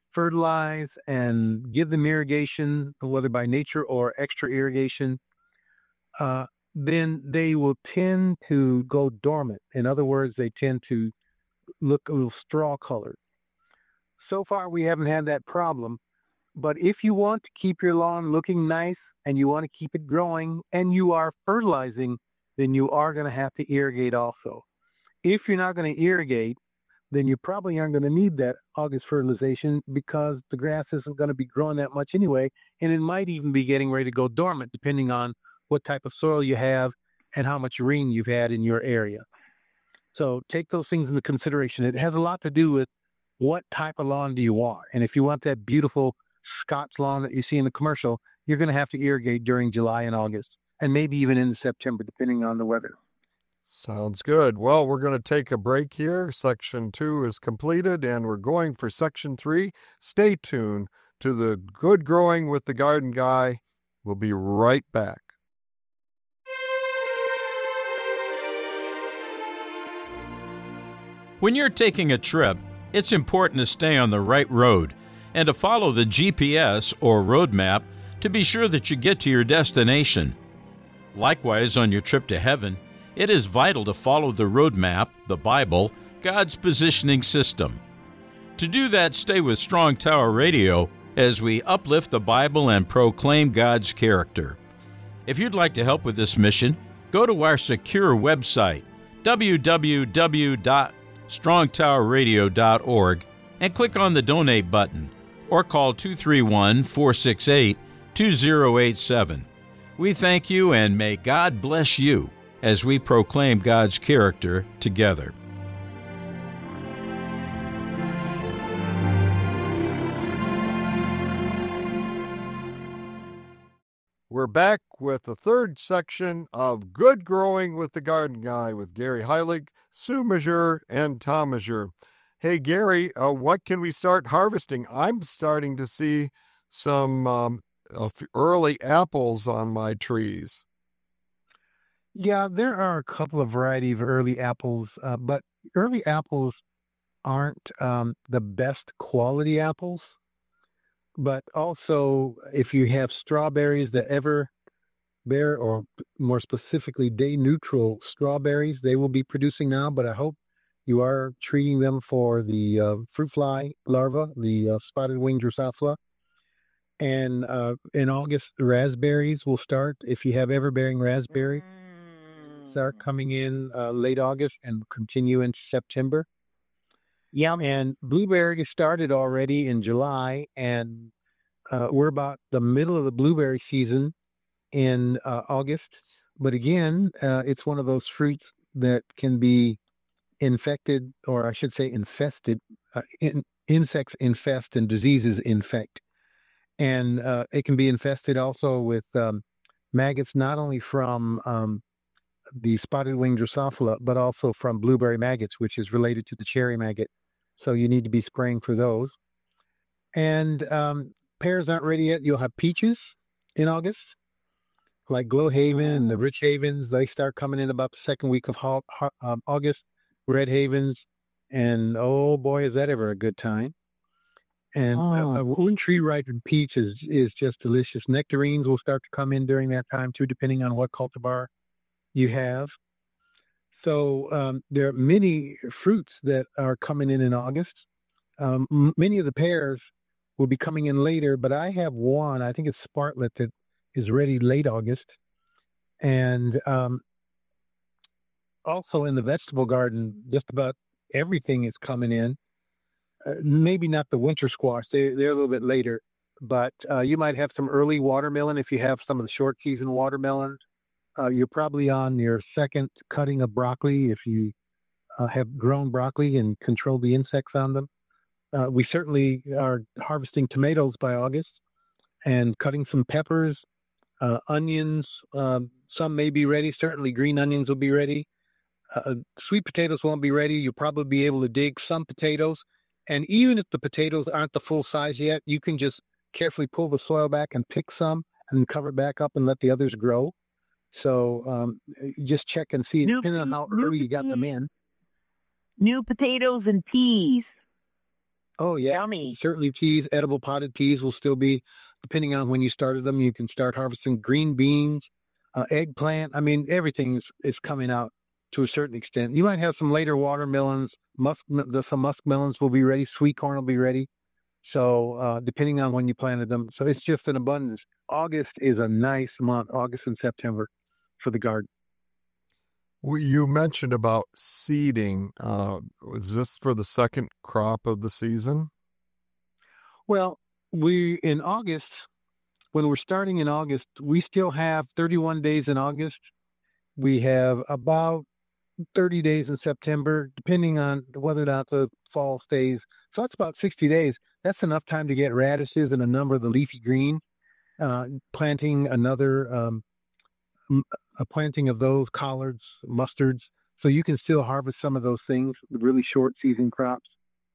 [SPEAKER 5] fertilize and give them irrigation, whether by nature or extra irrigation, then they will tend to go dormant. In other words, they tend to look a little straw colored. So far, we haven't had that problem. But if you want to keep your lawn looking nice and you want to keep it growing and you are fertilizing, then you are going to have to irrigate also. If you're not going to irrigate, then you probably aren't going to need that August fertilization because the grass isn't going to be growing that much anyway, and it might even be getting ready to go dormant depending on what type of soil you have and how much rain you've had in your area. So take those things into consideration. It has a lot to do with what type of lawn do you want. And if you want that beautiful Scots lawn that you see in the commercial, you're going to have to irrigate during July and August, and maybe even in September, depending on the weather.
[SPEAKER 2] Sounds good. Well, we're going to take a break here. Section 2 is completed, and we're going for Section 3. Stay tuned to the Good Growing with the Garden Guy. We'll be right back.
[SPEAKER 7] When you're taking a trip, it's important to stay on the right road and to follow the GPS or road map to be sure that you get to your destination. Likewise, on your trip to heaven, it is vital to follow the road map, the Bible, God's positioning system. To do that, stay with Strong Tower Radio as we uplift the Bible and proclaim God's character. If you'd like to help with this mission, go to our secure website, www.strongtowerradio.org, and click on the Donate button, or call 231-468-2087. We thank you, and may God bless you as we proclaim God's character together.
[SPEAKER 2] We're back with the third section of Good Growing with the Garden Guy with Gary Heilig, Sue Majeur, and Tom Majeur. Hey, Gary, what can we start harvesting? I'm starting to see some early apples on my trees.
[SPEAKER 5] Yeah, there are a couple of variety of early apples, but early apples aren't the best quality apples. But also, if you have strawberries that ever bear, or more specifically, day-neutral strawberries, they will be producing now, but I hope you are treating them for the fruit fly larva, the spotted wing Drosophila. And in August, raspberries will start. If you have ever-bearing raspberries, start coming in late August and continue in September. Yeah, and blueberries started already in July, and we're about the middle of the blueberry season in August. But again, it's one of those fruits that can be infected, or I should say infested. Insects infest and diseases infect. And it can be infested also with maggots, not only from the spotted wing Drosophila, but also from blueberry maggots, which is related to the cherry maggot. So you need to be spraying for those. And pears aren't ready yet. You'll have peaches in August, like Glowhaven and the Rich Havens. They start coming in about the second week of August. Red Havens, and oh boy, is that ever a good time. And a one tree ripened peach is just delicious. Nectarines will start to come in during that time too, depending on what cultivar you have. So there are many fruits that are coming in August. Many of the pears will be coming in later, but I have one, I think it's Spartlet, that is ready late August. And also in the vegetable garden, just about everything is coming in. Maybe not the winter squash. They're a little bit later, but you might have some early watermelon if you have some of the short season watermelons. You're probably on your second cutting of broccoli if you have grown broccoli and control the insects on them. We certainly are harvesting tomatoes by August and cutting some peppers, onions. Some may be ready. Certainly green onions will be ready. Sweet potatoes won't be ready. You'll probably be able to dig some potatoes. And even if the potatoes aren't the full size yet, you can just carefully pull the soil back and pick some and cover it back up and let the others grow. So just check and see, depending on how early you got them in.
[SPEAKER 4] New potatoes and peas.
[SPEAKER 5] Oh, yeah.
[SPEAKER 4] Yummy.
[SPEAKER 5] Certainly peas, edible potted peas will still be, depending on when you started them, you can start harvesting green beans, eggplant. I mean, everything is coming out to a certain extent. You might have some later watermelons, some muskmelons will be ready, sweet corn will be ready. So depending on when you planted them. So it's just an abundance. August is a nice month, August and September for the garden.
[SPEAKER 2] You mentioned about seeding. Was this for the second crop of the season?
[SPEAKER 5] Well, in August, when we're starting in August, we still have 31 days in August. We have about 30 days in September, depending on whether or not the fall stays. So that's about 60 days. That's enough time to get radishes and a number of the leafy green, planting another a planting of those, collards, mustards. So you can still harvest some of those things, the really short season crops.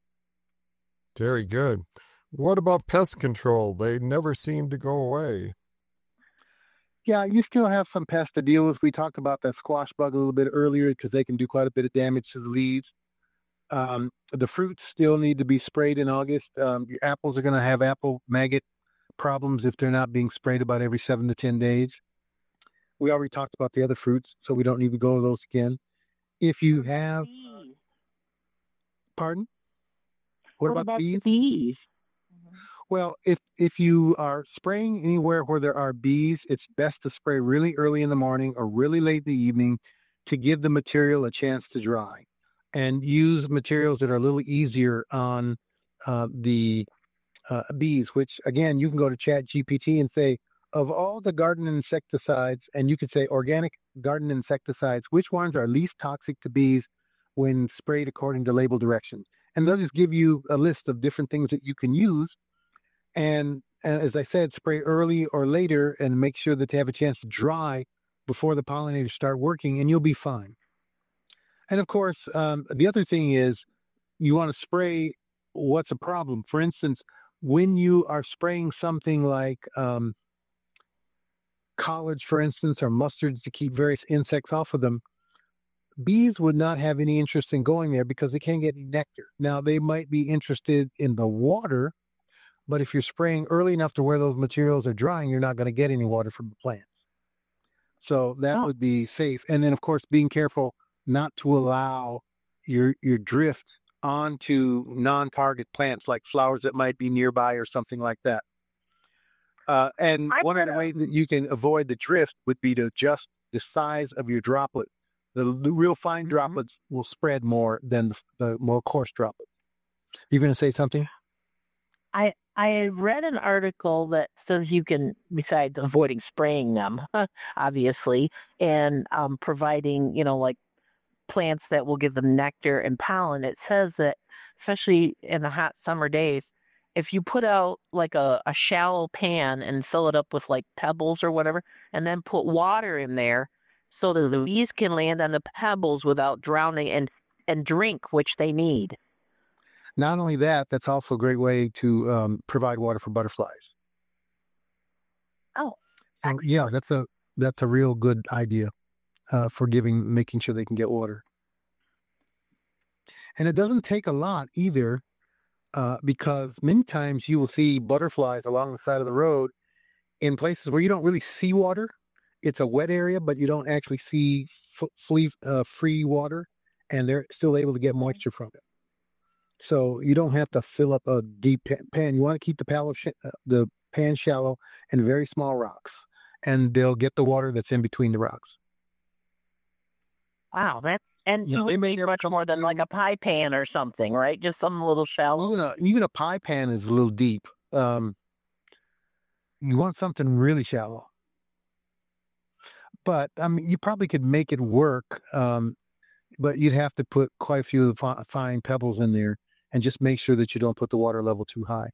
[SPEAKER 2] Very good. What about pest control? They never seem to go away.
[SPEAKER 5] Yeah, you still have some pests to deal with. We talked about that squash bug a little bit earlier because they can do quite a bit of damage to the leaves. The fruits still need to be sprayed in August. Your apples are going to have apple maggot problems if they're not being sprayed about every 7 to 10 days. We already talked about the other fruits, so we don't need to go over those again. If you have... Pardon? What about bees?
[SPEAKER 4] Bees?
[SPEAKER 5] Well, if you are spraying anywhere where there are bees, it's best to spray really early in the morning or really late in the evening to give the material a chance to dry. And use materials that are a little easier on the bees, which, again, you can go to ChatGPT and say, of all the garden insecticides, and you could say organic garden insecticides, which ones are least toxic to bees when sprayed according to label directions? And they'll just give you a list of different things that you can use. And as I said, spray early or later and make sure that they have a chance to dry before the pollinators start working, and you'll be fine. And of course, the other thing is you want to spray what's a problem. For instance, when you are spraying something like collards, for instance, or mustards to keep various insects off of them, bees would not have any interest in going there because they can't get any nectar. Now, they might be interested in the water, but if you're spraying early enough to where those materials are drying, you're not going to get any water from the plants. So that would be safe. And then, of course, being careful not to allow your drift onto non-target plants like flowers that might be nearby or something like that. And one of the ways that you can avoid the drift would be to adjust the size of your droplet. The real fine droplets will spread more than the more coarse droplets. You going to say something?
[SPEAKER 4] I read an article that says you can, besides avoiding spraying them, obviously, and providing, like plants that will give them nectar and pollen, it says that, especially in the hot summer days, if you put out like a shallow pan and fill it up with like pebbles or whatever, and then put water in there so that the bees can land on the pebbles without drowning and drink, which they need.
[SPEAKER 5] Not only that, that's also a great way to provide water for butterflies.
[SPEAKER 4] Oh,
[SPEAKER 5] yeah, that's a real good idea for making sure they can get water. And it doesn't take a lot either, because many times you will see butterflies along the side of the road in places where you don't really see water. It's a wet area, but you don't actually see free water, and they're still able to get moisture from it. So you don't have to fill up a deep pan. You want to keep the pan shallow and very small rocks, and they'll get the water that's in between the rocks.
[SPEAKER 4] Wow, they may much more than like a pie pan or something, right? Just something a little shallow.
[SPEAKER 5] Even a pie pan is a little deep. You want something really shallow. But I mean, you probably could make it work, but you'd have to put quite a few fine pebbles in there. And just make sure that you don't put the water level too high.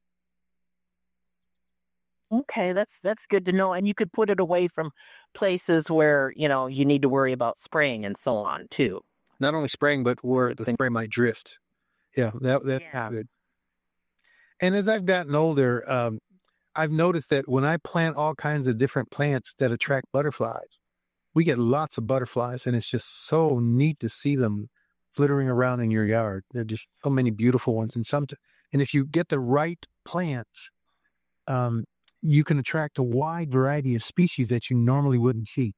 [SPEAKER 4] Okay, that's good to know. And you could put it away from places where, you need to worry about spraying and so on, too.
[SPEAKER 5] Not only spraying, but where the spray might drift. Yeah, that's good. And as I've gotten older, I've noticed that when I plant all kinds of different plants that attract butterflies, we get lots of butterflies, and it's just so neat to see them flittering around in your yard. There are just so many beautiful ones, and And if you get the right plants, you can attract a wide variety of species that you normally wouldn't see.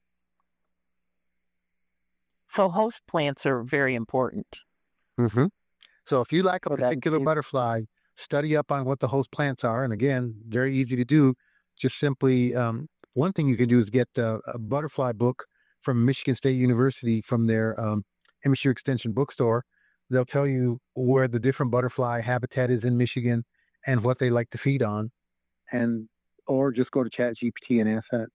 [SPEAKER 4] So host plants are very important.
[SPEAKER 5] Mm-hmm. So if you like a particular butterfly, study up on what the host plants are. And again, very easy to do. Just simply, one thing you can do is get a butterfly book from Michigan State University from their Hemisphere Extension bookstore. They'll tell you where the different butterfly habitat is in Michigan and what they like to feed on. Or just go to ChatGPT and ask that.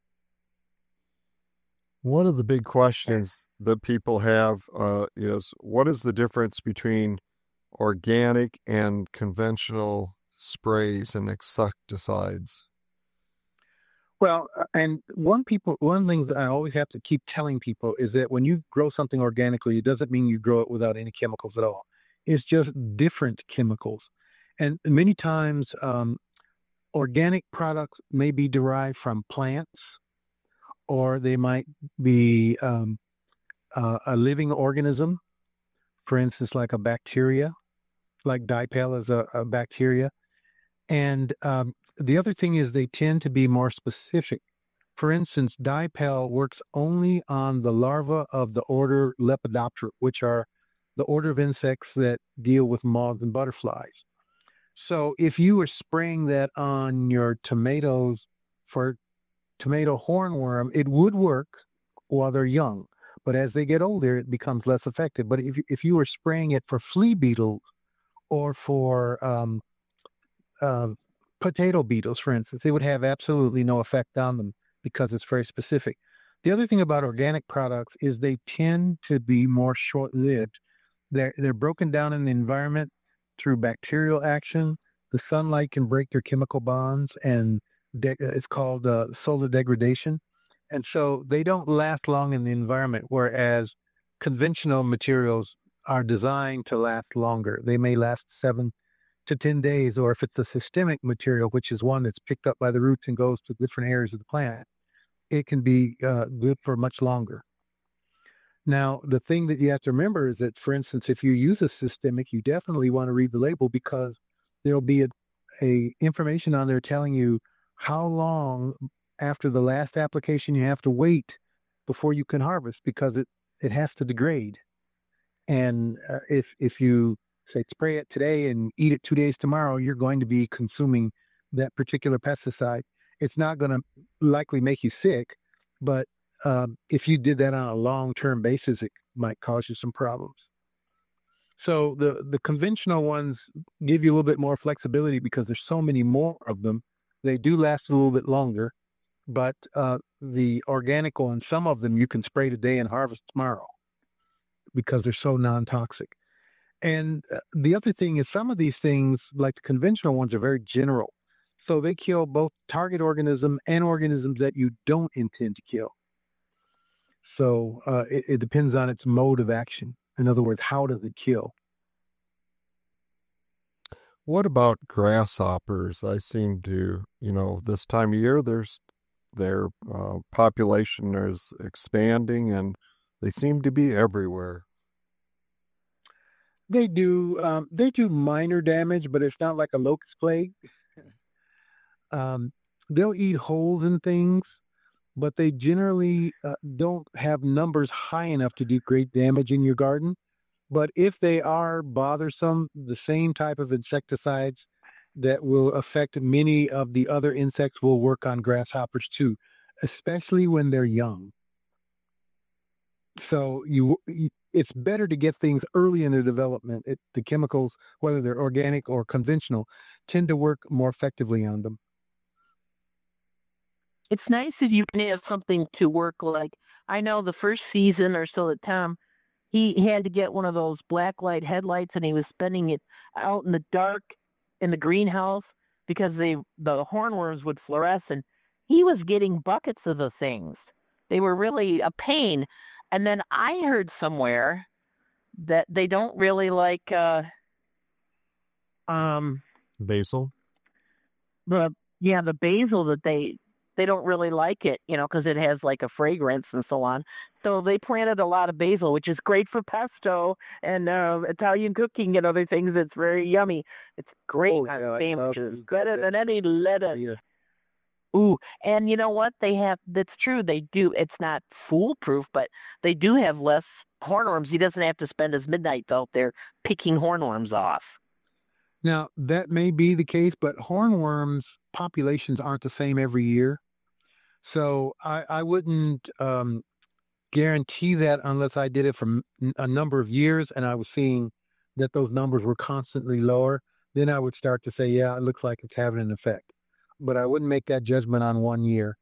[SPEAKER 2] One of the big questions that people have is, what is the difference between organic and conventional sprays and insecticides?
[SPEAKER 5] Well, and one thing that I always have to keep telling people is that when you grow something organically, it doesn't mean you grow it without any chemicals at all. It's just different chemicals. And many times, organic products may be derived from plants, or they might be a living organism, for instance, like a bacteria, like dipel is a bacteria. And the other thing is they tend to be more specific. For instance, dipel works only on the larvae of the order Lepidoptera, which are the order of insects that deal with moths and butterflies. So if you were spraying that on your tomatoes for tomato hornworm, it would work while they're young. But as they get older, it becomes less effective. But if you were spraying it for flea beetles or for potato beetles, for instance, it would have absolutely no effect on them because it's very specific. The other thing about organic products is they tend to be more short-lived. They're broken down in the environment through bacterial action. The sunlight can break their chemical bonds, and it's called solar degradation. And so they don't last long in the environment, whereas conventional materials are designed to last longer. They may last 7 to 10 days, or if it's a systemic material, which is one that's picked up by the roots and goes to different areas of the plant, it can be good for much longer. Now, the thing that you have to remember is that, for instance, if you use a systemic, you definitely want to read the label, because there'll be a information on there telling you how long after the last application you have to wait before you can harvest, because it has to degrade. And if you say spray it today and eat it 2 days tomorrow, you're going to be consuming that particular pesticide. It's not going to likely make you sick, but if you did that on a long-term basis, it might cause you some problems. So the conventional ones give you a little bit more flexibility because there's so many more of them. They do last a little bit longer, but the organic ones, some of them you can spray today and harvest tomorrow because they're so non-toxic. And the other thing is some of these things, like the conventional ones, are very general. So they kill both target organism and organisms that you don't intend to kill. So it depends on its mode of action. In other words, how does it kill?
[SPEAKER 2] What about grasshoppers? I seem to, this time of year, their population is expanding, and they seem to be everywhere.
[SPEAKER 5] They do minor damage, but it's not like a locust plague. They'll eat holes in things, but they generally don't have numbers high enough to do great damage in your garden. But if they are bothersome, the same type of insecticides that will affect many of the other insects will work on grasshoppers too, especially when they're young. So it's better to get things early in the development. The chemicals, whether they're organic or conventional, tend to work more effectively on them.
[SPEAKER 4] It's nice if you can have something to work like. I know the first season or so that Tom, he had to get one of those black light headlights, and he was spending it out in the dark in the greenhouse because the hornworms would fluoresce, and he was getting buckets of the things. They were really a pain. And then I heard somewhere that they don't really like
[SPEAKER 2] basil.
[SPEAKER 4] The basil that they don't really like it, because it has like a fragrance and so on. So they planted a lot of basil, which is great for pesto and Italian cooking and other things. It's very yummy. It's great sandwiches, better than any lettuce.
[SPEAKER 5] Yeah.
[SPEAKER 4] Ooh, and you know what? That's true. They do. It's not foolproof, but they do have less hornworms. He doesn't have to spend his midnight out there picking hornworms off.
[SPEAKER 5] Now, that may be the case, but hornworms populations aren't the same every year. So I wouldn't guarantee that unless I did it for a number of years and I was seeing that those numbers were constantly lower. Then I would start to say, yeah, it looks like it's having an effect. But I wouldn't make that judgment on 1 year.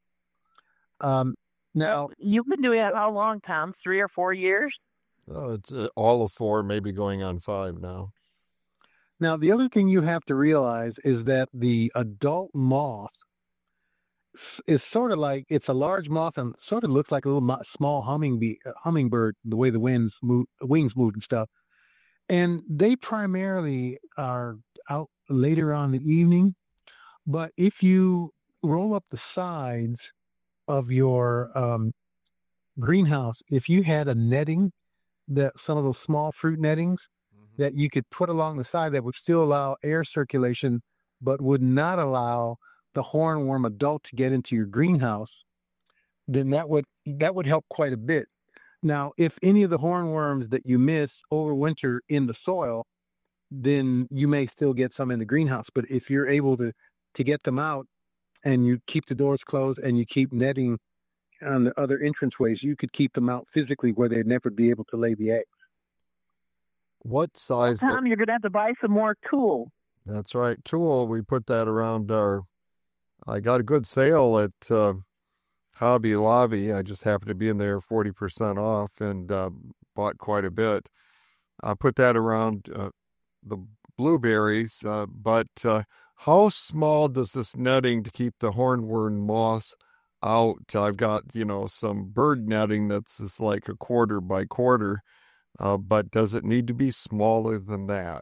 [SPEAKER 5] Now,
[SPEAKER 4] you've been doing it how long, Tom? 3 or 4 years?
[SPEAKER 2] Oh, it's all of 4, maybe going on 5 now.
[SPEAKER 5] Now, the other thing you have to realize is that the adult moth is sort of like, it's a large moth and sort of looks like a little small hummingbird, the way the wings move and stuff. And they primarily are out later on in the evening. But if you roll up the sides of your greenhouse, if you had a netting, that some of those small fruit nettings that you could put along the side that would still allow air circulation, but would not allow the hornworm adult to get into your greenhouse, then that would help quite a bit. Now, if any of the hornworms that you miss overwinter in the soil, then you may still get some in the greenhouse. But if you're able to get them out and you keep the doors closed and you keep netting on the other entranceways, you could keep them out physically where they'd never be able to lay the eggs.
[SPEAKER 2] What size?
[SPEAKER 4] Tom, you're going to have to buy some more tulle.
[SPEAKER 2] That's right. Tulle, we put that around I got a good sale at Hobby Lobby. I just happened to be in there 40% off and bought quite a bit. I put that around the blueberries, but how small does this netting to keep the hornworm moths out? I've got, some bird netting that's just like 1/4 by 1/4, but does it need to be smaller than that?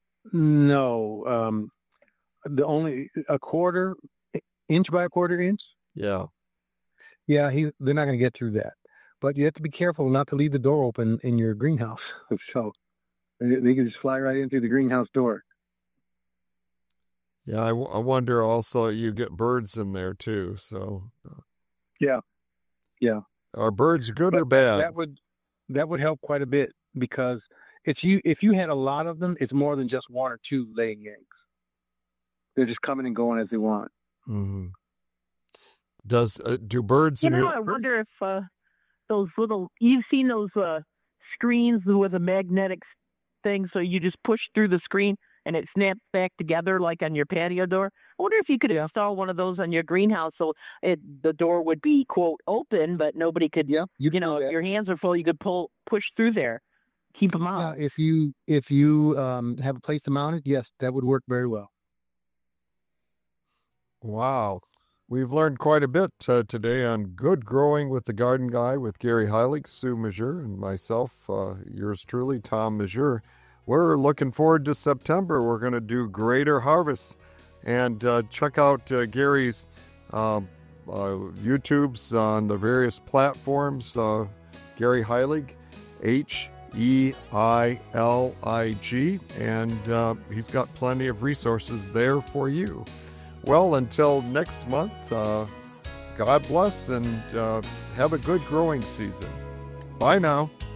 [SPEAKER 5] No, the only 1/4 inch by 1/4 inch.
[SPEAKER 2] Yeah.
[SPEAKER 5] Yeah, they're not going to get through that. But you have to be careful not to leave the door open in your greenhouse. So they can just fly right in through the greenhouse door.
[SPEAKER 2] Yeah, I wonder also, you get birds in there too. So
[SPEAKER 5] yeah.
[SPEAKER 2] Are birds good or bad?
[SPEAKER 5] That would help quite a bit, because if you had a lot of them, it's more than just 1 or 2 laying eggs. They're just coming and going as they want.
[SPEAKER 2] Mm-hmm. Do birds?
[SPEAKER 4] I wonder if those little, you've seen those screens with a magnetic thing, so you just push through the screen and it snaps back together like on your patio door. I wonder if you could install one of those on your greenhouse so the door would be, quote, open, but nobody could, if your hands are full, you could push through there, keep them out.
[SPEAKER 5] Yeah, if you have a place to mount it, yes, that would work very well.
[SPEAKER 2] Wow. We've learned quite a bit today on Good Growing with the Garden Guy with Gary Heilig, Sue Majeur, and myself, yours truly, Tom Majeur. We're looking forward to September. We're going to do greater harvests. And check out Gary's YouTubes on the various platforms. Gary Heilig, Heilig, and he's got plenty of resources there for you. Well, until next month, God bless and have a good growing season. Bye now.